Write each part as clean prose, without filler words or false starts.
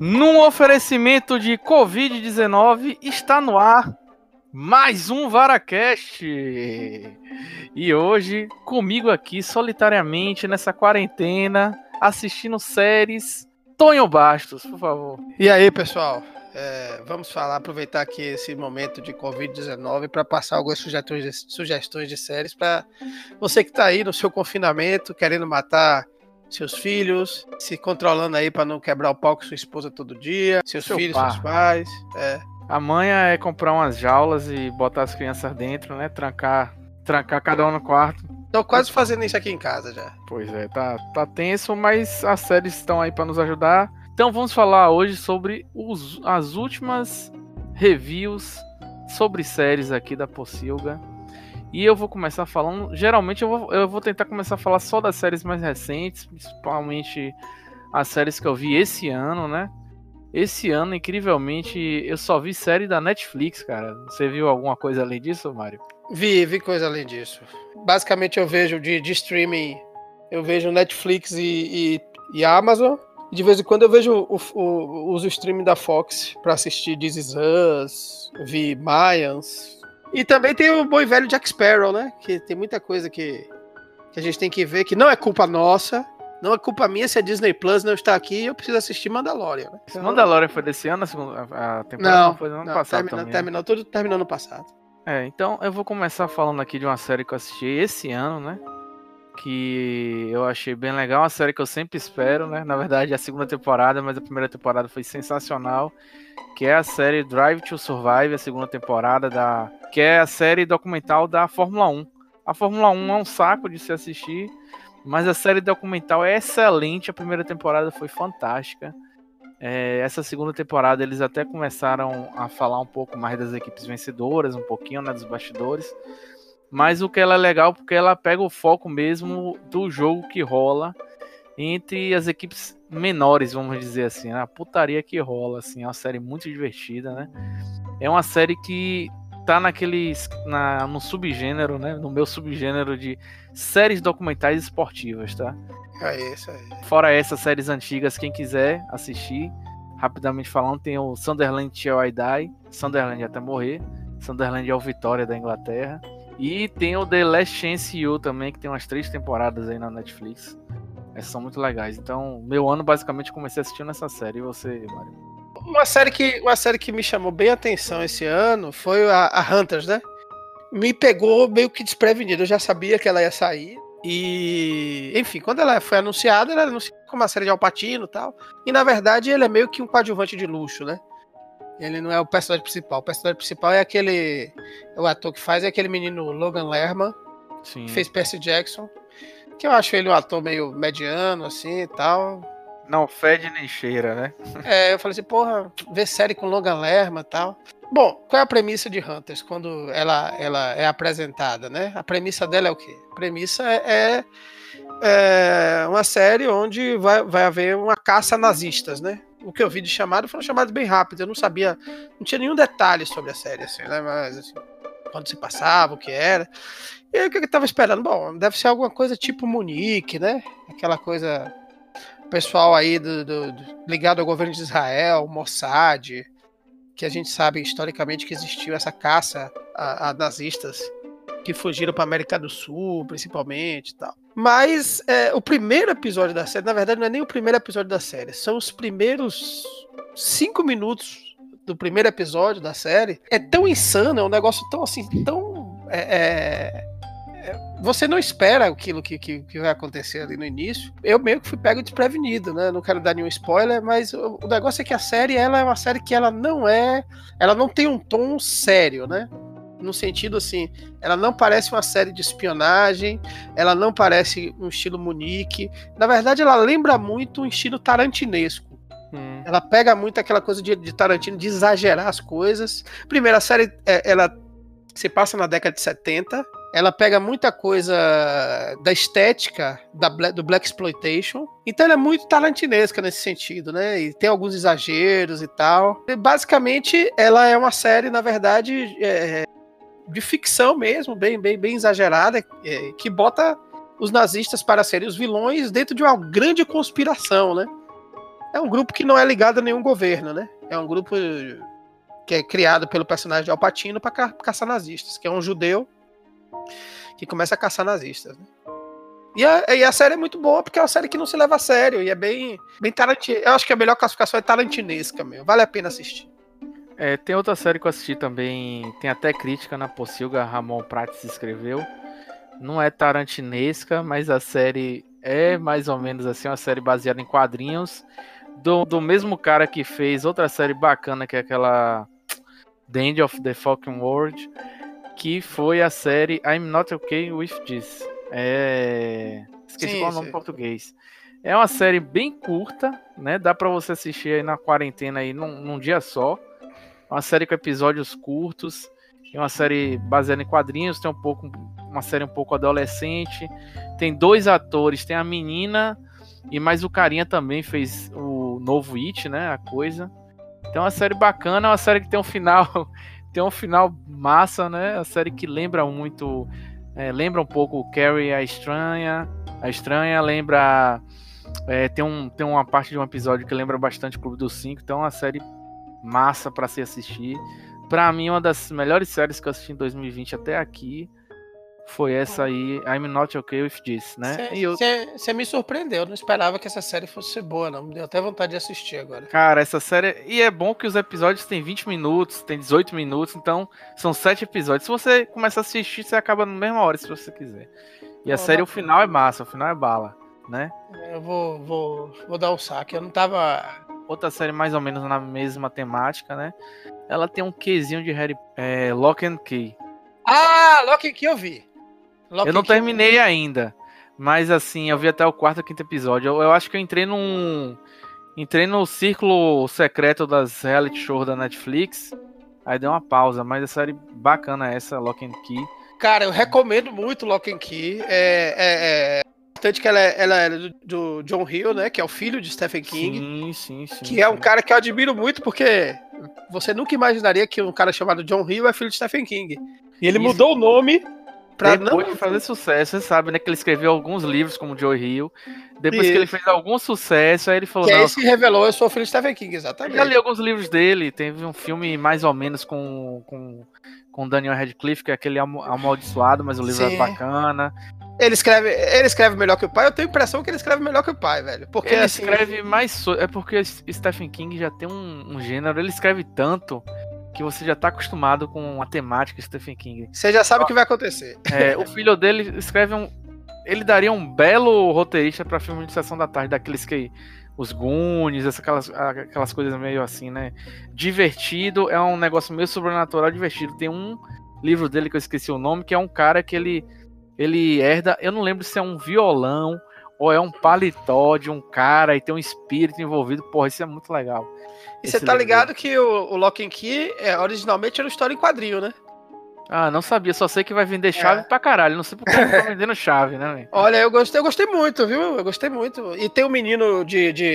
Num oferecimento de Covid-19, está no ar mais um Varacast. E hoje, comigo aqui, solitariamente, nessa quarentena, assistindo séries, Tonho Bastos, por favor. E aí, pessoal? Vamos aproveitar aqui esse momento de Covid-19 para passar algumas sugestões de séries para você que está aí no seu confinamento, querendo matar seus filhos, se controlando aí para não quebrar o pau com sua esposa todo dia, seus filhos, seus pais. A manha é comprar umas jaulas e botar as crianças dentro, né? Trancar cada um no quarto. Tô quase fazendo isso aqui em casa já. Pois é, tá tenso, mas as séries estão aí para nos ajudar. Então vamos falar hoje sobre as últimas reviews sobre séries aqui da Pocilga. E eu vou começar falando... Geralmente eu vou tentar começar a falar só das séries mais recentes, principalmente as séries que eu vi esse ano, né? Esse ano, incrivelmente, eu só vi série da Netflix, cara. Você viu alguma coisa além disso, Mário? Vi coisa além disso. Basicamente eu vejo de streaming, eu vejo Netflix e Amazon. De vez em quando eu vejo os streaming da Fox pra assistir This Is Us, vi Mayans. E também tem o bom e velho Jack Sparrow, né? Que tem muita coisa que a gente tem que ver, que não é culpa nossa, não é culpa minha se a Disney Plus não está aqui e eu preciso assistir Mandalorian. Né? Então... Mandalorian foi desse ano, a temporada não foi do ano passado também. Tudo terminou no passado. Então eu vou começar falando aqui de uma série que eu assisti esse ano, né? Que eu achei bem legal, uma série que eu sempre espero, né? Na verdade, a segunda temporada, mas a primeira temporada foi sensacional, que é a série Drive to Survive, a segunda temporada que é a série documental da Fórmula 1. A Fórmula 1 é um saco de se assistir, mas a série documental é excelente, a primeira temporada foi fantástica. Essa segunda temporada eles até começaram a falar um pouco mais das equipes vencedoras, um pouquinho, né, dos bastidores. Mas o que ela é legal porque ela pega o foco mesmo do jogo que rola entre as equipes menores, vamos dizer assim, né? A putaria que rola, assim, é uma série muito divertida, né? É uma série que tá no subgênero, né? No meu subgênero de séries documentais esportivas, tá? É isso aí. Fora essas séries antigas, quem quiser assistir, rapidamente falando, tem o Sunderland Till I Die, Sunderland até morrer, Sunderland é o Vitória da Inglaterra. E tem o The Last Chance U também, que tem umas 3 temporadas aí na Netflix. Essas são muito legais. Então, meu ano basicamente comecei assistindo essa série. E você, Mário? Uma série que me chamou bem a atenção esse ano foi a Hunters, né? Me pegou meio que desprevenido. Eu já sabia que ela ia sair. E, enfim, quando ela foi anunciada, ela era anunciada como uma série de Al Pacino e tal. E, na verdade, ele é meio que um coadjuvante de luxo, né? Ele não é o personagem principal. O personagem principal é o ator que faz é aquele menino Logan Lerman, Sim. que fez Percy Jackson, que eu acho ele um ator meio mediano, assim, e tal. Não fede nem cheira, né? Eu falei assim, porra, ver série com Logan Lerman e tal. Bom, qual é a premissa de Hunters quando ela é apresentada, né? A premissa dela é o quê? A premissa é uma série onde vai haver uma caça a nazistas, né? O que eu vi de chamado foram chamados bem rápidos. Eu não sabia, não tinha nenhum detalhe sobre a série, assim, né? Mas, assim, quando se passava, o que era. E aí, o que eu tava esperando? Bom, deve ser alguma coisa tipo Munique, né? Aquela coisa, pessoal aí ligado ao governo de Israel, Mossad, que a gente sabe historicamente que existiu essa caça a nazistas que fugiram para América do Sul, principalmente e tal. Mas o primeiro episódio da série, na verdade, não é nem o primeiro episódio da série, são os primeiros 5 minutos do primeiro episódio da série. É tão insano, é um negócio tão assim, tão... você não espera aquilo que vai acontecer ali no início. Eu meio que fui pego desprevenido, né? Não quero dar nenhum spoiler, mas o negócio é que a série, ela é uma série que ela não tem um tom sério, né? No sentido assim, ela não parece uma série de espionagem, ela não parece um estilo Munique. Na verdade, ela lembra muito um estilo tarantinesco. Ela pega muito aquela coisa de Tarantino, de exagerar as coisas. Primeiro, a série, ela se passa na década de 70. Ela pega muita coisa da estética do Black Exploitation. Então ela é muito tarantinesca nesse sentido, né? E tem alguns exageros e tal. E, basicamente, ela é uma série, na verdade... de ficção mesmo, bem exagerada, que bota os nazistas para serem os vilões dentro de uma grande conspiração, né? É um grupo que não é ligado a nenhum governo, né? É um grupo que é criado pelo personagem de Al Pacino para caçar nazistas, que é um judeu que começa a caçar nazistas, né? E a série é muito boa, porque é uma série que não se leva a sério, e é bem Tarantino. Eu acho que a melhor classificação é tarantinesca mesmo, vale a pena assistir. Tem outra série que eu assisti também, tem até crítica na Pocilga, Ramon Prates escreveu. Não é tarantinesca, mas a série é mais ou menos assim, uma série baseada em quadrinhos, do mesmo cara que fez outra série bacana, que é aquela The End of the Fucking World, que foi a série I'm Not Okay With This. Esqueci qual é o nome em português. É uma série bem curta, né? Dá pra você assistir aí na quarentena aí num dia só. Uma série com episódios curtos. É uma série baseada em quadrinhos. Tem uma série um pouco adolescente. Tem 2 atores. Tem a menina e mais o carinha também fez o novo It, né? A coisa. Então é uma série bacana. É uma série que tem um final... tem um final massa, né? A série que lembra muito... lembra um pouco Carrie a Estranha. A Estranha lembra... tem uma parte de um episódio que lembra bastante Clube dos 5. Então é uma série massa pra se assistir. Pra mim, uma das melhores séries que eu assisti em 2020 até aqui foi essa aí, I'm Not Okay With This, né? Você me surpreendeu, eu não esperava que essa série fosse boa, não. Me deu até vontade de assistir agora. Cara, essa série... E é bom que os episódios têm 20 minutos, tem 18 minutos, então são 7 episódios. Se você começar a assistir, você acaba na mesma hora, se você quiser. E a série, o final é massa, o final é bala, né? Eu vou dar um saque, eu não tava... Outra série mais ou menos na mesma temática, né? Ela tem um quezinho de Lock and Key. Ah, Lock and Key eu vi. Eu não terminei ainda, mas assim, eu vi até o 4º, 5º episódio. Eu acho que eu entrei no círculo secreto das reality shows da Netflix, aí deu uma pausa, mas a série bacana essa, Lock and Key. Cara, eu recomendo muito Lock and Key. Importante que ela é do John Hill, né? Que é o filho de Stephen King. Sim. Que é um cara que eu admiro muito, porque você nunca imaginaria que um cara chamado John Hill é filho de Stephen King. E ele mudou o nome pra depois de fazer sucesso. Você sabe, né? Que ele escreveu alguns livros como Joe Hill. Depois que ele fez algum sucesso, aí ele falou... Que aí se revelou, eu sou filho de Stephen King, exatamente. Eu já li alguns livros dele. Teve um filme mais ou menos com Daniel Radcliffe, que é aquele amaldiçoado, mas o livro é bacana. Ele escreve melhor que o pai. Eu tenho a impressão que ele escreve melhor que o pai, velho. Porque ele escreve mais... É porque Stephen King já tem um gênero. Ele escreve tanto que você já tá acostumado com a temática de Stephen King. Você já sabe o que vai acontecer. O filho dele escreve ele daria um belo roteirista pra filme de sessão da tarde, daqueles que... Os Goonies, aquelas coisas meio assim, né? Divertido, é um negócio meio sobrenatural divertido. Tem um livro dele que eu esqueci o nome, que é um cara que ele herda, eu não lembro se é um violão ou é um paletó de um cara e tem um espírito envolvido. Porra, isso é muito legal. E você tá ligado que o Lock and Key originalmente era uma história em quadrinho, né? Ah, não sabia, só sei que vai vender chave pra caralho. Não sei porque tá vendendo chave, né, véio? Olha, eu gostei muito, viu? Eu gostei muito. E tem um menino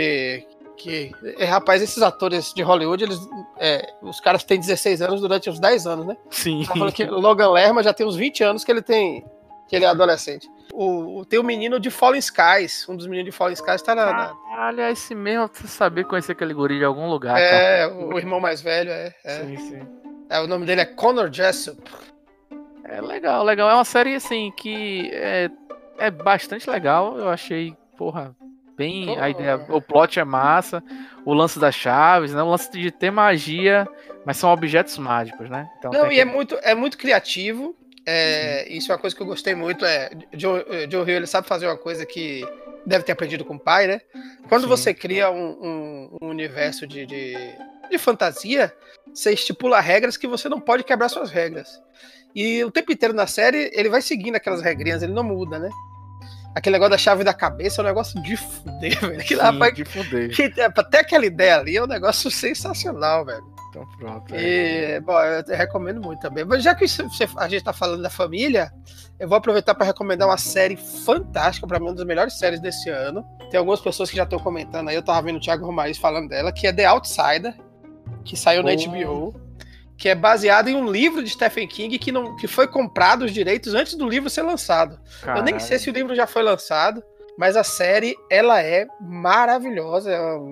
rapaz, esses atores de Hollywood, os caras têm 16 anos durante uns 10 anos, né? Sim. Tá falando que o Logan Lerman já tem uns 20 anos que ele é adolescente. Tem o menino de Fallen Skies, um dos meninos de Fallen Skies tá na... Caralho, é esse mesmo, pra saber conhecer aquele guri de algum lugar. Cara. O irmão mais velho, Sim. O nome dele é Connor Jessup. É legal. É uma série, assim, que é bastante legal. Eu achei, a ideia... O plot é massa. O lance das chaves, né? O lance de ter magia, mas são objetos mágicos, né? Então, é muito criativo. Isso é uma coisa que eu gostei muito. Joe Hill, ele sabe fazer uma coisa que deve ter aprendido com o pai, né? Quando você cria um universo de fantasia, você estipula regras que você não pode quebrar suas regras. E o tempo inteiro na série, ele vai seguindo aquelas regrinhas, ele não muda, né? Aquele negócio da chave da cabeça é um negócio de fuder, velho. De fuder. Até aquela ideia ali é um negócio sensacional, velho. Então pronto. Bom, eu recomendo muito também. Mas já que a gente tá falando da família, eu vou aproveitar para recomendar uma série fantástica, para mim, uma das melhores séries desse ano. Tem algumas pessoas que já estão comentando aí, eu tava vendo o Thiago Romariz falando dela, que é The Outsider, que saiu na HBO, que é baseado em um livro de Stephen King que foi comprado os direitos antes do livro ser lançado. Caralho. Eu nem sei se o livro já foi lançado, mas a série, ela é maravilhosa, é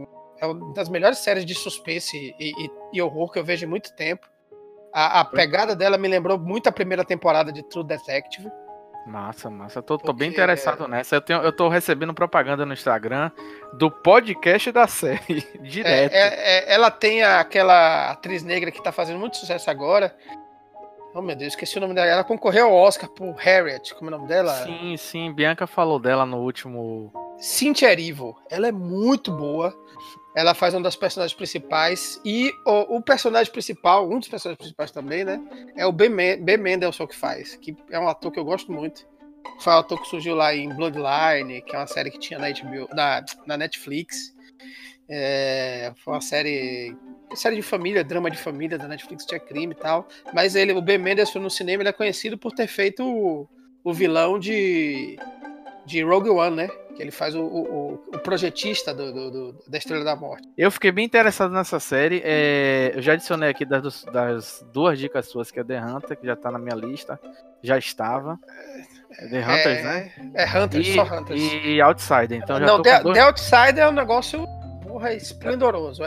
é uma das melhores séries de suspense e horror que eu vejo há muito tempo. A pegada dela me lembrou muito a primeira temporada de True Detective. Massa. Tô bem interessado nessa. Eu tô recebendo propaganda no Instagram do podcast da série, direto. Ela tem aquela atriz negra que tá fazendo muito sucesso agora. Oh, meu Deus, esqueci o nome dela. Ela concorreu ao Oscar por Harriet, como é o nome dela? Sim, Bianca falou dela no último... Cynthia Erivo. Ela é muito boa. Ela faz uma das personagens principais. E o personagem principal, um dos personagens principais também, né? É o Ben Mendelsohn que faz. Que é um ator que eu gosto muito. Foi um ator que surgiu lá em Bloodline, que é uma série que tinha na HBO, na Netflix. Foi uma série de família, drama de família da Netflix, tinha crime e tal. Mas o Ben Mendelsohn no cinema, ele é conhecido por ter feito o vilão de Rogue One, né? Que ele faz o projetista da Estrela da Morte. Eu fiquei bem interessado nessa série. Eu já adicionei aqui das 2 dicas suas, que é The Hunter, que já tá na minha lista. Já estava. The Hunters, né? Hunters, só Hunters. E Outsider. Então já não, tô com The Outsider é um negócio esplendoroso.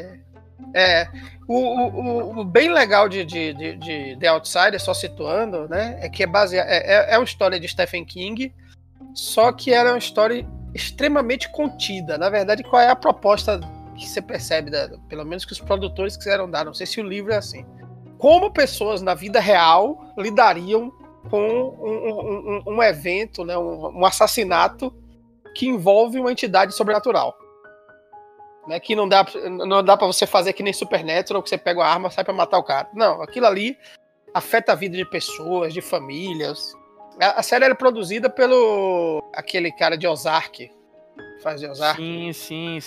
O bem legal de The Outsider, só situando, né? É que é uma história de Stephen King, só que ela é uma história extremamente contida. Na verdade, qual é a proposta que você percebe, pelo menos que os produtores quiseram dar? Não sei se o livro é assim. Como pessoas na vida real lidariam com um evento, né, um assassinato que envolve uma entidade sobrenatural. Né, que não dá pra você fazer que nem Supernatural, que você pega uma arma e sai pra matar o cara. Não, aquilo ali afeta a vida de pessoas, de famílias. A série era produzida pelo aquele cara de Ozark, que faz de Ozark. Sim,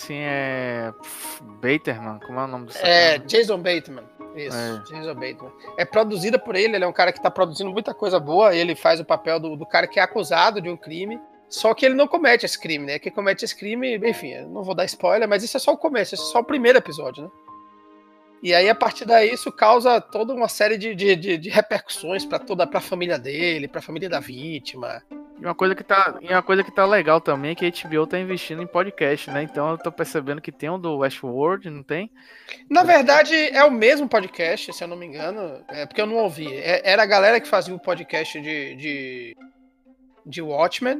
Bateman, como é o nome do cara? Jason Bateman. Isso, Jason Bateman. É produzida por ele é um cara que tá produzindo muita coisa boa, ele faz o papel do cara que é acusado de um crime, só que ele não comete esse crime, né? Quem comete esse crime, enfim, eu não vou dar spoiler, mas isso é só o começo, isso é só o primeiro episódio, né? E aí, a partir daí, isso causa toda uma série de repercussões pra a família dele, pra família da vítima. E uma coisa que tá legal também é que a HBO tá investindo em podcast, né? Então eu tô percebendo que tem um do Westworld, não tem? Na verdade, é o mesmo podcast, se eu não me engano, porque eu não ouvi. Era a galera que fazia o podcast de Watchmen,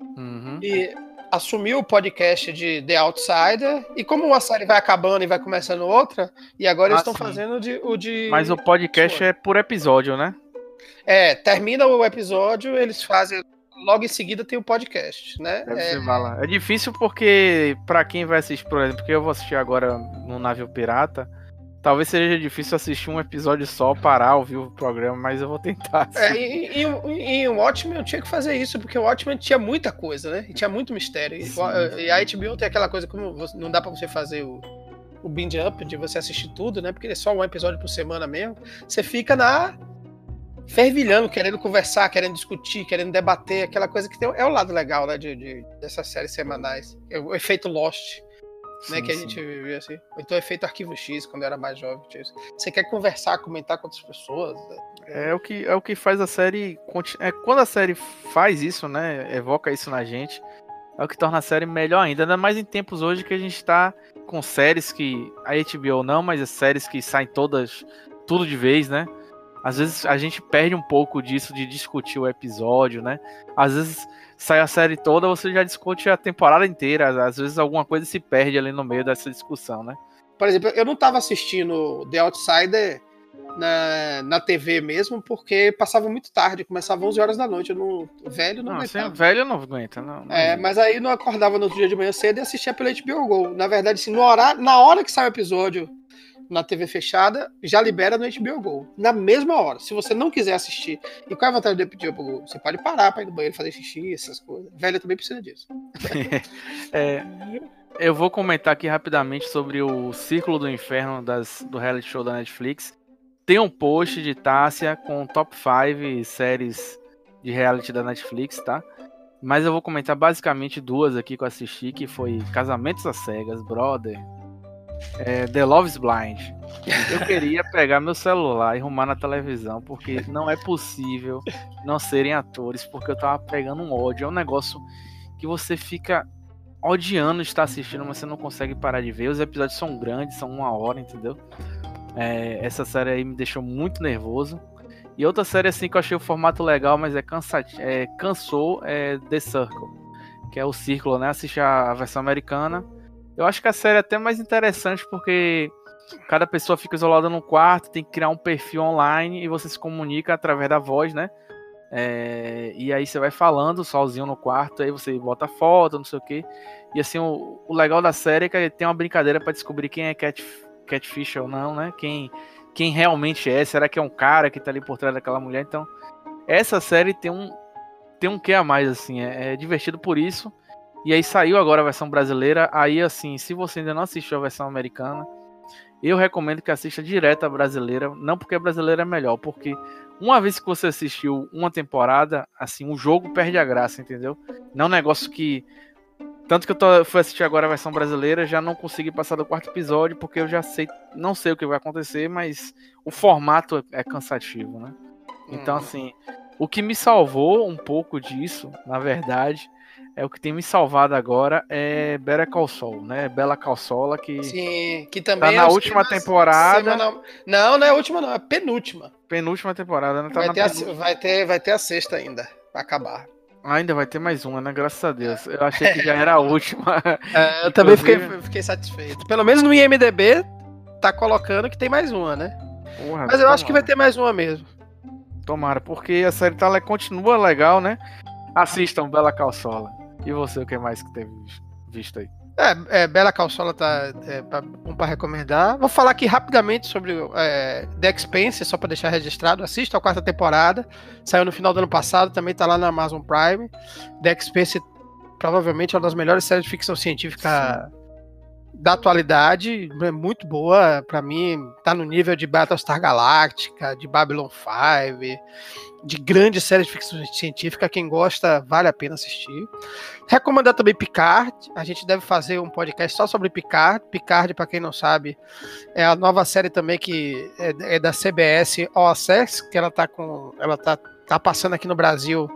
e assumiu o podcast de The Outsider, e como uma série vai acabando e vai começando outra, e agora eles estão fazendo o de... Mas o podcast é por episódio, né? Termina o episódio, eles fazem... Logo em seguida tem o podcast, né? É difícil porque, pra quem vai assistir, por exemplo, porque eu vou assistir agora no Navio Pirata, talvez seja difícil assistir um episódio só, parar, ouvir o programa, mas eu vou tentar. Em Watchmen eu tinha que fazer isso, porque o Watchmen tinha muita coisa, né? E tinha muito mistério. E a HBO tem aquela coisa, como não dá pra você fazer o binge up, de você assistir tudo, né? Porque é só um episódio por semana mesmo. Você fica fervilhando, querendo conversar, querendo discutir, querendo debater, aquela coisa que é o lado legal, né, dessas séries semanais. O efeito Lost, né, que a gente vivia assim. Ou então o efeito Arquivo X, quando eu era mais jovem. Você quer conversar, comentar com outras pessoas. É o que faz a série... quando a série faz isso, né, evoca isso na gente, é o que torna a série melhor ainda mais em tempos hoje que a gente tá com séries que... A HBO não, mas as séries que saem tudo de vez, né? Às vezes a gente perde um pouco disso de discutir o episódio, né? Às vezes sai a série toda, você já discute a temporada inteira. Às vezes alguma coisa se perde ali no meio dessa discussão, né? Por exemplo, eu não tava assistindo The Outsider na TV mesmo, porque passava muito tarde, começava 11 horas da noite. Velho não aguentava. Velho não aguenta, não. Mas aí não acordava no outro dia de manhã cedo e assistia pela HBO Go. Na verdade, assim, na hora que sai o episódio na TV fechada, já libera no HBO Go. Na mesma hora. Se você não quiser assistir. E qual é a vantagem do HBO Go? Você pode parar pra ir no banheiro, fazer xixi, essas coisas. Velho também precisa disso. Eu vou comentar aqui rapidamente sobre o Círculo do Inferno do reality show da Netflix. Tem um post de Tássia com top 5 séries de reality da Netflix, tá? Mas eu vou comentar basicamente 2 aqui que eu assisti, que foi Casamentos às Cegas, Brother, The Love is Blind. Eu queria pegar meu celular e arrumar na televisão, porque não é possível não serem atores, porque eu tava pegando um ódio. É um negócio que você fica odiando estar assistindo, mas você não consegue parar de ver. Os episódios são grandes, são 1 hora, entendeu? Essa série aí me deixou muito nervoso. E outra série assim que eu achei o formato legal, mas cansou, é The Circle, que é o Círculo, né? Assiste a versão americana. Eu acho que a série é até mais interessante porque cada pessoa fica isolada num quarto, tem que criar um perfil online e você se comunica através da voz, né? E aí você vai falando sozinho no quarto, aí você bota foto, não sei o que. E assim, o legal da série é que tem uma brincadeira pra descobrir quem é catfish ou não, né? Quem realmente é, será que é um cara que tá ali por trás daquela mulher? Então, essa série tem um quê a mais, assim, é divertido por isso. E aí saiu agora a versão brasileira, aí assim, se você ainda não assistiu a versão americana, eu recomendo que assista direto a brasileira, não porque a brasileira é melhor, porque uma vez que você assistiu uma temporada, assim, o jogo perde a graça, entendeu? Não é um negócio que... Tanto que eu fui assistir agora a versão brasileira, já não consegui passar do 4º episódio, porque eu já não sei o que vai acontecer, mas o formato é cansativo, né? Então, assim, o que me salvou um pouco disso, na verdade, o que tem me salvado agora é Better Call Saul, né? Bela Call Saul, sim, que também tá na última temporada. Não é a última, não, é a penúltima. Penúltima temporada, né? Vai ter a 6ª ainda, pra acabar. Ainda vai ter mais uma, né? Graças a Deus. Eu achei que já era a última. Eu também fiquei satisfeito. Pelo menos no IMDB tá colocando que tem mais uma, né? Porra, mas eu acho que vai ter mais uma mesmo. Tomara, porque a série continua legal, né? Assistam Bela Call Saul. E você, o que mais que teve visto aí? Bela Call Saul tá bom pra recomendar. Vou falar aqui rapidamente sobre The Expanse, só pra deixar registrado. Assista a 4ª temporada. Saiu no final do ano passado, também tá lá na Amazon Prime. The Expanse provavelmente é uma das melhores séries de ficção científica da atualidade. É muito boa, pra mim. Tá no nível de Battlestar Galactica, de Babylon 5, de grandes séries de ficção científica. Quem gosta, vale a pena assistir. Recomendar também Picard. A gente deve fazer um podcast só sobre Picard. Picard, para quem não sabe, é a nova série também que é da CBS All Access, que ela tá passando aqui no Brasil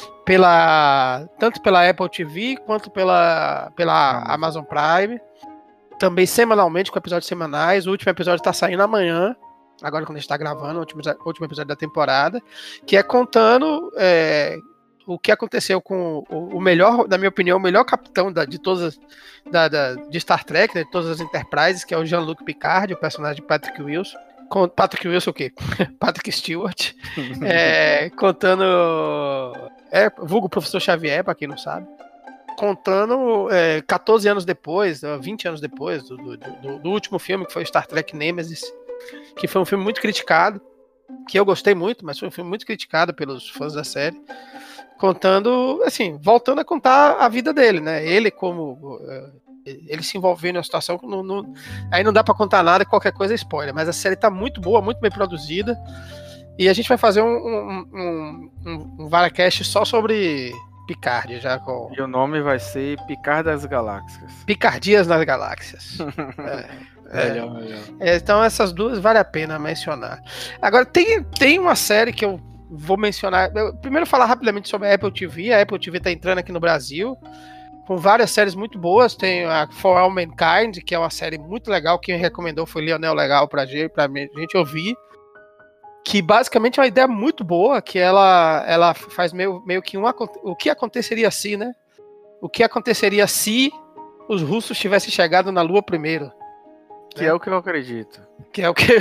tanto pela Apple TV quanto pela Amazon Prime. Também semanalmente, com episódios semanais. O último episódio tá saindo amanhã, agora quando a gente tá gravando, o último episódio da temporada, que é contando o que aconteceu com o melhor, na minha opinião, o melhor capitão de todas de Star Trek, né, de todas as Enterprises, que é o Jean-Luc Picard, o personagem de Patrick Wilson. Patrick Wilson o quê? Patrick Stewart. Contando... vulgo Professor Xavier, pra quem não sabe. Contando 14 anos depois, 20 anos depois do último filme, que foi Star Trek Nemesis, que foi um filme muito criticado, que eu gostei muito, mas foi um filme muito criticado pelos fãs da série, contando, assim, voltando a contar a vida dele, né? Ele ele se envolveu numa situação, aí não dá pra contar nada, qualquer coisa é spoiler, mas a série tá muito boa, muito bem produzida, e a gente vai fazer um Varacast só sobre Picard, E o nome vai ser Picard das Galáxias. Picardias nas Galáxias. Melhor. Então essas duas vale a pena mencionar. Agora tem uma série que eu vou mencionar. Primeiro falar rapidamente sobre a Apple TV. A Apple TV tá entrando aqui no Brasil com várias séries muito boas. Tem a For All Mankind, que é uma série muito legal. Quem recomendou foi Lionel Legal pra gente ouvir. Que basicamente é uma ideia muito boa, que ela faz meio que o que aconteceria se, né? O que aconteceria se os russos tivessem chegado na Lua primeiro. Que é o que eu acredito. Que é o que...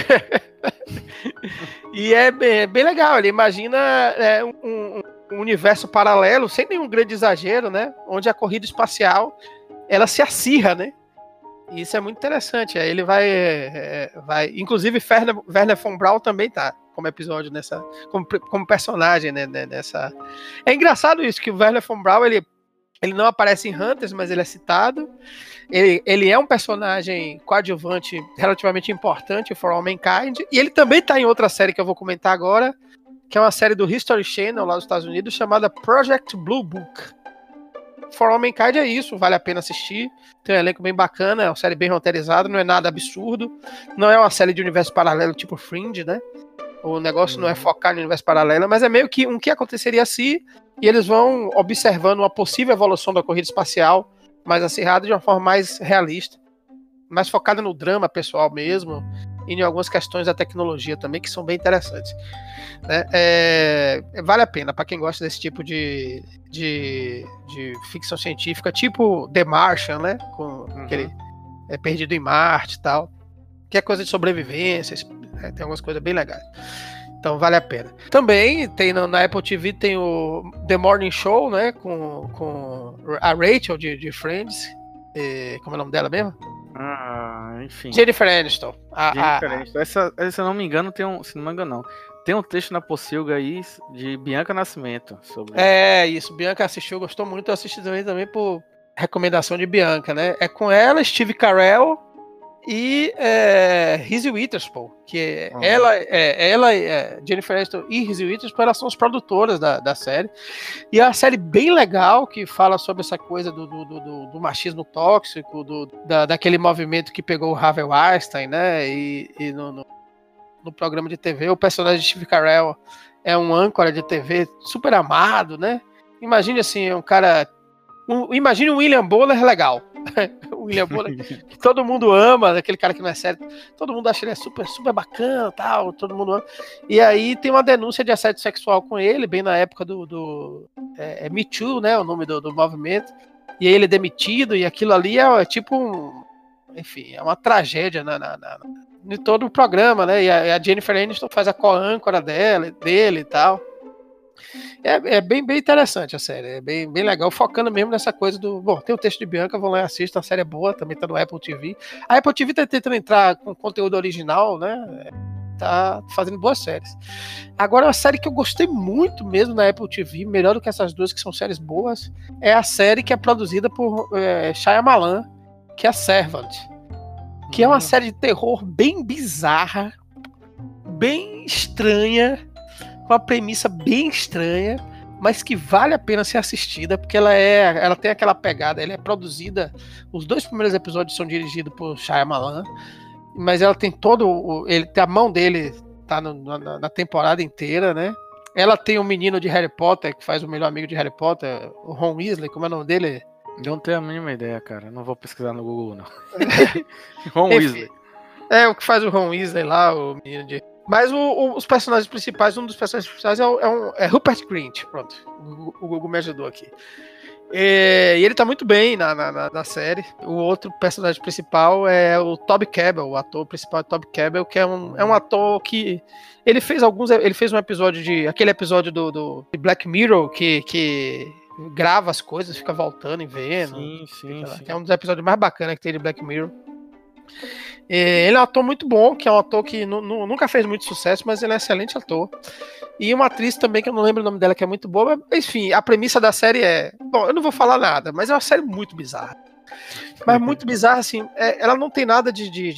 E é bem legal, ele imagina um universo paralelo, sem nenhum grande exagero, né? Onde a corrida espacial, ela se acirra, né? E isso é muito interessante. Aí ele vai inclusive Wernher von Braun também tá como episódio como personagem, né, nessa. É engraçado isso, que o Wernher von Braun, ele não aparece em Hunters, mas ele é citado. Ele é um personagem coadjuvante relativamente importante for All Mankind, e ele também tá em outra série que eu vou comentar agora, que é uma série do History Channel lá dos Estados Unidos, chamada Project Blue Book. For All Mankind é isso, vale a pena assistir. Tem um elenco bem bacana, é uma série bem roteirizada, não é nada absurdo. Não é uma série de universo paralelo tipo Fringe, né? O negócio não é focar no universo paralelo, mas é meio que um que aconteceria se, e eles vão observando uma possível evolução da corrida espacial mais acirrada, de uma forma mais realista, mais focada no drama pessoal mesmo, e em algumas questões da tecnologia também, que são bem interessantes. Né? Vale a pena para quem gosta desse tipo de ficção científica, tipo The Martian, né? Com aquele Perdido em Marte e tal, que é coisa de sobrevivência, tem algumas coisas bem legais. Então vale a pena. Também tem na Apple TV tem o The Morning Show, né? Com a Rachel de Friends. Como é o nome dela mesmo? Enfim. Jennifer Aniston. Jennifer Aniston. Essa, se eu não me engano, se não me engano, não. Tem um texto na Pocilga aí de Bianca Nascimento sobre. Isso. Bianca assistiu, gostou muito. Eu assisti também por recomendação de Bianca, né? É com ela, Steve Carell e Reese Witherspoon, que Jennifer Aniston e Reese Witherspoon, elas são as produtoras da série, e é uma série bem legal, que fala sobre essa coisa do machismo tóxico, daquele movimento que pegou o Harvey Weinstein, né, e no programa de TV, o personagem de Steve Carell é um âncora de TV super amado, né, imagine assim, um cara... Imagine um William Bonner legal. O William Bonner, que todo mundo ama, aquele cara que não é sério, todo mundo acha ele super, super bacana, tal, todo mundo ama. E aí tem uma denúncia de assédio sexual com ele, bem na época do Me Too, né, o nome do movimento. E aí ele é demitido, e aquilo ali é tipo enfim, é uma tragédia de todo o programa, né? E a Jennifer Aniston faz a co-âncora dele e tal. É bem interessante a série, é bem legal, focando mesmo nessa coisa do... Bom, tem o texto de Bianca, vão lá e assistam, a série é boa, também tá no Apple TV. A Apple TV tá tentando entrar com conteúdo original, né? Tá fazendo boas séries. Agora, uma série que eu gostei muito mesmo na Apple TV, melhor do que essas duas que são séries boas, é a série que é produzida por Shyamalan, que é Servant, que é uma série de terror bem bizarra, bem estranha, com uma premissa bem estranha, mas que vale a pena ser assistida, porque ela tem aquela pegada, ela é produzida, os 2 primeiros episódios são dirigidos por Shyamalan, mas ela tem a mão dele tá na temporada inteira, né? Ela tem um menino de Harry Potter, que faz o melhor amigo de Harry Potter, o Ron Weasley, como é o nome dele? Eu não tenho a mínima ideia, cara, não vou pesquisar no Google, não. Ron Weasley. O que faz o Ron Weasley lá, o menino de... Mas os personagens principais, um dos personagens principais é Rupert Grint, pronto, o Google me ajudou aqui. E ele tá muito bem na série. O outro personagem principal é o Toby Kebbell, o ator principal é Toby Kebbell, que é um ator que... Ele fez um episódio aquele episódio do Black Mirror, que grava as coisas, fica voltando e vendo. Sim. É um dos episódios mais bacanas que tem de Black Mirror. Ele é um ator muito bom, que é um ator que nunca fez muito sucesso, mas ele é um excelente ator. E uma atriz também, que eu não lembro o nome dela, que é muito boa, mas enfim, a premissa da série bom, eu não vou falar nada, mas é uma série muito bizarra. Mas muito bizarra, assim, ela não tem nada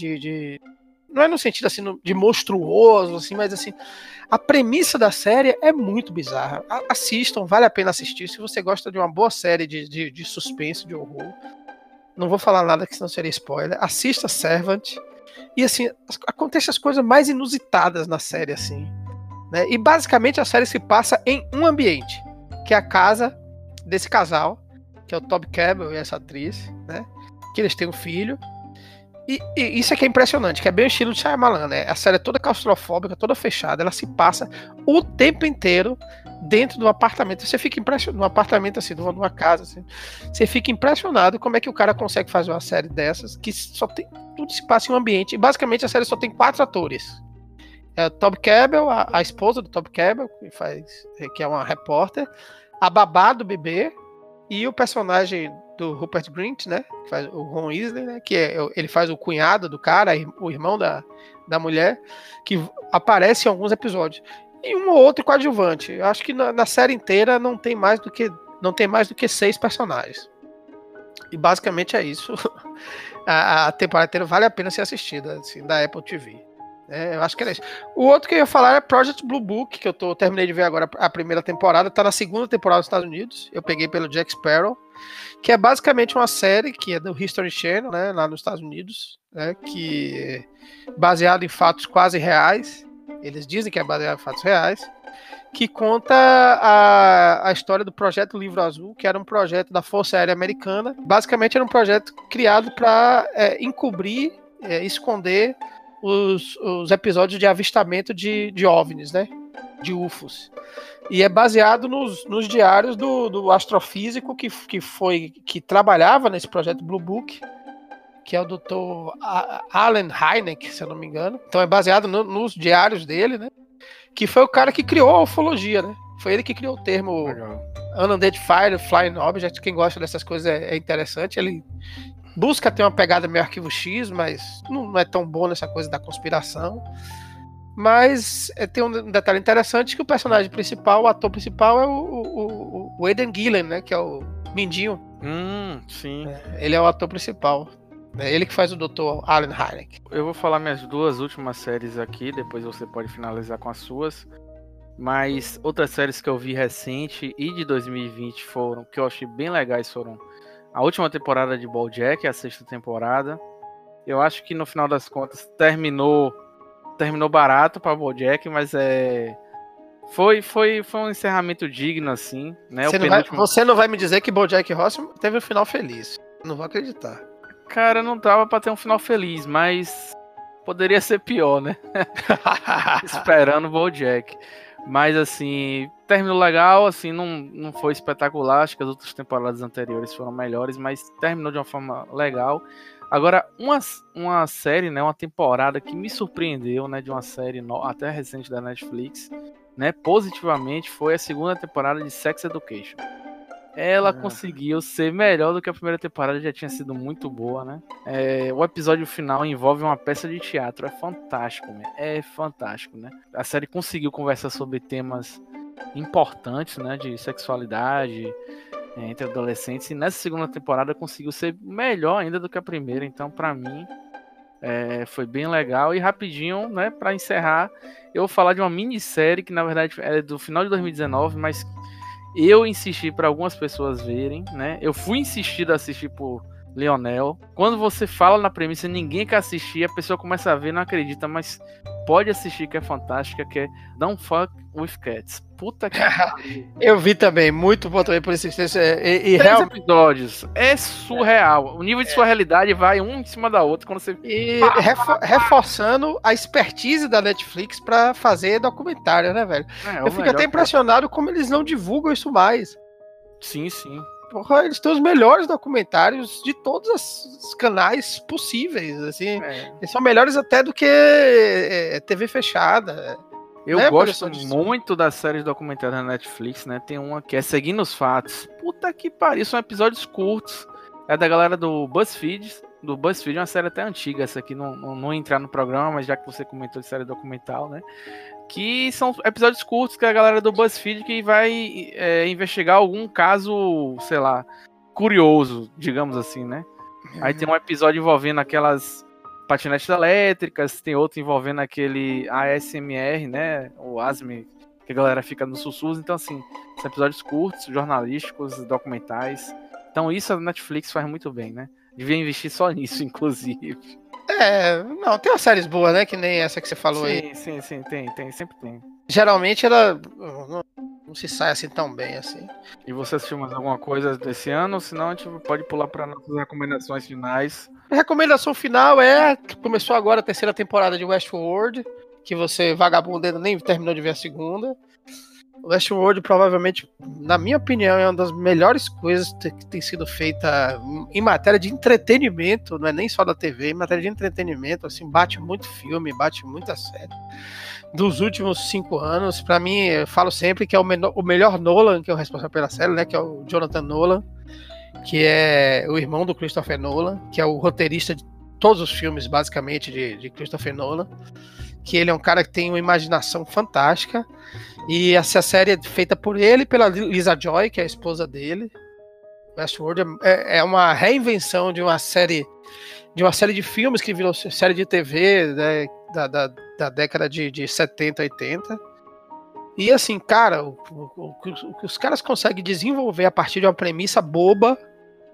não é no sentido, assim, de monstruoso, assim, mas, assim, a premissa da série é muito bizarra. Assistam, vale a pena assistir, se você gosta de uma boa série de suspense, de horror. Não vou falar nada que senão seria spoiler. Assista Servant. E assim, acontecem as coisas mais inusitadas na série, assim. Né? E basicamente a série se passa em um ambiente, que é a casa desse casal, que é o Toby Kebbell e essa atriz, né? Que eles têm um filho. E isso aqui é impressionante, que é bem o estilo de Shyamalan, né? A série é toda claustrofóbica, toda fechada, ela se passa o tempo inteiro dentro do apartamento. Você fica impressionado, num apartamento assim, numa casa assim. Você fica impressionado como é que o cara consegue fazer uma série dessas, que tudo se passa em um ambiente, e basicamente a série só tem 4 atores. É o Toby Kebbell, a esposa do Toby Kebbell, que é uma repórter, a babá do bebê, e o personagem do Rupert Grint, né, que faz o Ron Weasley, né, ele faz o cunhado do cara, o irmão da mulher, que aparece em alguns episódios. E um ou outro coadjuvante. Eu acho que na série inteira não tem mais do que 6 personagens. E basicamente é isso. A temporada inteira vale a pena ser assistida, assim, da Apple TV. Eu acho que era isso. O outro que eu ia falar é Project Blue Book, que eu terminei de ver agora a primeira temporada, tá na segunda temporada dos Estados Unidos. Eu peguei pelo Jack Sparrow, que é basicamente uma série que é do History Channel, né, lá nos Estados Unidos, né, que é baseado em fatos quase reais. Eles dizem que é baseado em fatos reais. que conta a história do Projeto Livro Azul, que era um projeto da Força Aérea Americana. Basicamente era um projeto criado para encobrir, esconder os episódios de avistamento de OVNIs, né? De UFOs. E é baseado nos diários do astrofísico que trabalhava nesse projeto Blue Book, que é o Dr. Allen Hynek, se eu não me engano. Então é baseado nos diários dele, né? Que foi o cara que criou a ufologia, né? Foi ele que criou o termo Unidentified Flying Object. Quem gosta dessas coisas é interessante. Ele busca ter uma pegada meio Arquivo X, mas não é tão bom nessa coisa da conspiração. Mas tem um detalhe interessante, que o personagem principal, o ator principal, é o Aidan Gillen, né? Que é o Mindinho. Sim. Ele é o ator principal. É ele que faz o Dr. Allen Hynek. Eu vou falar minhas 2 últimas séries aqui, depois você pode finalizar com as suas. Mas outras séries que eu vi recente e de 2020 foram, que eu achei bem legais, foram a última temporada de BoJack, a 6ª temporada. Eu acho que no final das contas terminou barato para BoJack, mas foi um encerramento digno, assim, né? Você não vai me dizer que BoJack Horseman teve um final feliz. Não vou acreditar. Cara, não tava pra ter um final feliz, mas poderia ser pior, né? Esperando o BoJack. Mas, assim, terminou legal, assim, não foi espetacular. Acho que as outras temporadas anteriores foram melhores, mas terminou de uma forma legal. Agora, uma série, né, uma temporada que me surpreendeu, né, de uma série até recente da Netflix, né, positivamente, foi a 2ª temporada de Sex Education. Ela conseguiu ser melhor do que a primeira temporada, já tinha sido muito boa, né? O episódio final envolve uma peça de teatro, é fantástico, né? É fantástico, né? A série conseguiu conversar sobre temas importantes, né? De sexualidade entre adolescentes, e nessa 2ª temporada conseguiu ser melhor ainda do que a primeira, então pra mim foi bem legal. E rapidinho, né? Pra encerrar, eu vou falar de uma minissérie que na verdade é do final de 2019, mas eu insisti para algumas pessoas verem, né? Eu fui insistido a assistir por Lionel. Quando você fala na premissa e ninguém quer assistir, a pessoa começa a ver, não acredita, mas pode assistir, que é fantástica, que é Don't Fuck with Cats. Puta que eu vi também, muito bom também por insistência. 3 episódios, é surreal. O nível de sua realidade vai um em cima da outra quando você... reforçando a expertise da Netflix pra fazer documentário, né, velho? Eu fico até impressionado como eles não divulgam isso mais. Sim, sim. Porra, eles têm os melhores documentários de todos os canais possíveis, assim. Eles são melhores até do que TV fechada. Eu gosto muito das séries documentárias da Netflix, né? Tem uma que é Seguindo os Fatos. Puta que pariu, são episódios curtos. É da galera do BuzzFeed. Do BuzzFeed, uma série até antiga. Essa aqui não entrar no programa, mas já que você comentou de série documental, né? Que são episódios curtos que a galera do BuzzFeed que vai investigar algum caso, sei lá, curioso, digamos assim, né? Aí tem um episódio envolvendo aquelas patinetes elétricas, tem outro envolvendo aquele ASMR, né? O ASMR, que a galera fica nos sussurros. Então, assim, são episódios curtos, jornalísticos, documentais. Então, isso a Netflix faz muito bem, né? Devia investir só nisso, inclusive. Não, tem umas séries boas, né? Que nem essa que você falou aí. Sim, tem, sempre tem. Geralmente ela não se sai assim tão bem, assim. E você assistiu mais alguma coisa desse ano? Senão a gente pode pular para nossas recomendações finais. A recomendação final que começou agora a 3ª temporada de Westworld, que você, vagabundo, ainda nem terminou de ver a 2ª. Westworld, provavelmente, na minha opinião, é uma das melhores coisas que tem sido feita em matéria de entretenimento, não é nem só da TV, em matéria de entretenimento, assim, bate muito filme, bate muita série. Dos últimos 5 anos, pra mim, eu falo sempre que é o melhor Nolan, que é o responsável pela série, né, que é o Jonathan Nolan, que é o irmão do Christopher Nolan, que é o roteirista de todos os filmes, basicamente, de Christopher Nolan, que ele é um cara que tem uma imaginação fantástica, e essa série é feita por ele e pela Lisa Joy, que é a esposa dele. Westworld é uma reinvenção de uma série de filmes que virou série de TV, né, da década de 70, 80. E assim, cara, o que os caras conseguem desenvolver a partir de uma premissa boba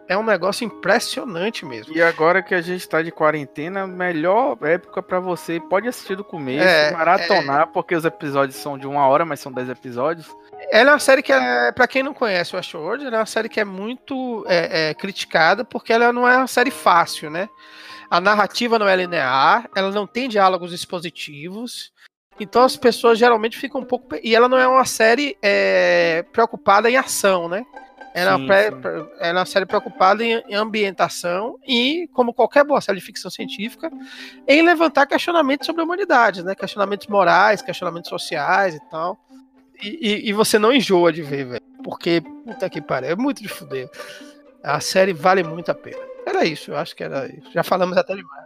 É um negócio impressionante mesmo. E agora que a gente tá de quarentena, melhor época pra você, pode assistir do começo, maratonar, porque os episódios são de 1 hora, mas são 10 episódios. Ela é uma série que, pra quem não conhece o Westworld, ela é uma série que é muito criticada, porque ela não é uma série fácil, né? A narrativa não é linear, ela não tem diálogos expositivos, então as pessoas geralmente ficam um pouco... E ela não é uma série preocupada em ação, né? Ela é uma série preocupada em ambientação e, como qualquer boa série de ficção científica, em levantar questionamentos sobre a humanidade, né? Questionamentos morais, questionamentos sociais e tal. E você não enjoa de ver, velho. Porque, puta que pariu, é muito de fuder. A série vale muito a pena. Era isso, eu acho que era isso. Já falamos até demais.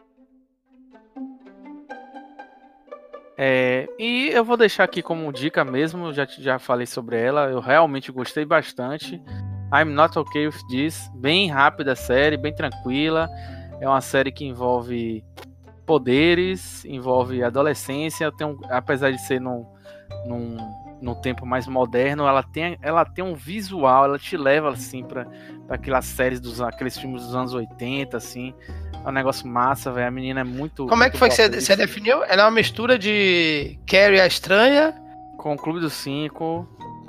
E eu vou deixar aqui como dica mesmo, já falei sobre ela, eu realmente gostei bastante. I'm Not Okay With This, bem rápida a série, bem tranquila. É uma série que envolve poderes, envolve adolescência, apesar de ser num tempo mais moderno, ela tem um visual, ela te leva assim para aquelas séries aqueles filmes dos anos 80, assim. É um negócio massa, velho. A menina é muito... Como é que foi que você definiu? Ela é uma mistura de Carrie a Estranha com o Clube dos Cinco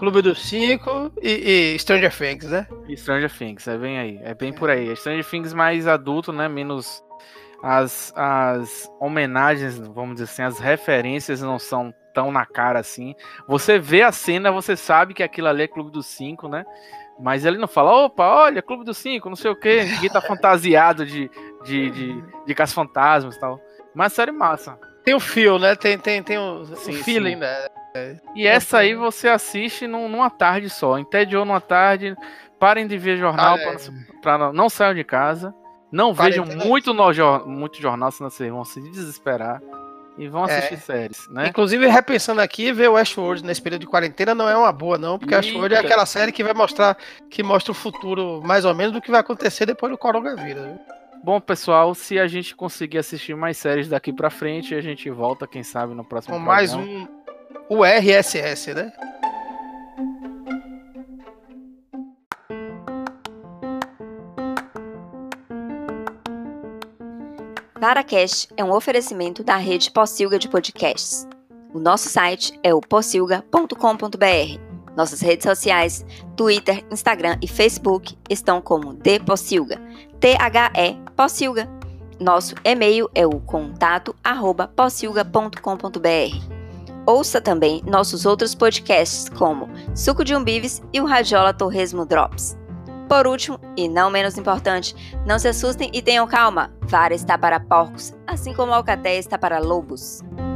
e Stranger Things, né? E Stranger Things, é bem aí. É bem por aí. Stranger Things mais adulto, né? Menos... As homenagens, vamos dizer assim, as referências não são tão na cara assim. Você vê a cena, você sabe que aquilo ali é Clube dos Cinco, né? Mas ele não fala, opa, olha, Clube dos Cinco, não sei o que. Ninguém tá fantasiado de caça-fantasmas e tal. Mas série massa. Tem o feel, né? Tem o feeling, sim. Né? E essa aí você assiste numa tarde só. Entediou numa tarde. Parem de ver jornal não saiam de casa. Não vejam muito jornal, senão vocês vão se desesperar. E vão assistir séries, né? Inclusive, repensando aqui, ver o Westworld nesse período de quarentena não é uma boa, não. Porque Westworld é aquela série que mostra o futuro, mais ou menos, do que vai acontecer depois do coronavírus. Viu? Bom, pessoal, se a gente conseguir assistir mais séries daqui pra frente, a gente volta, quem sabe, no próximo programa. Mais o RSS, né? VaraCast é um oferecimento da rede Pocilga de podcasts. O nosso site é o pocilga.com.br. Nossas redes sociais, Twitter, Instagram e Facebook estão como ThePocilga, THE Pocilga. Nosso e-mail é o contato@pocilga.com.br. Ouça também nossos outros podcasts como Suco de Umbives e o Radiola Torresmo Drops. Por último, e não menos importante, não se assustem e tenham calma. Vara está para porcos, assim como a alcatéia está para lobos.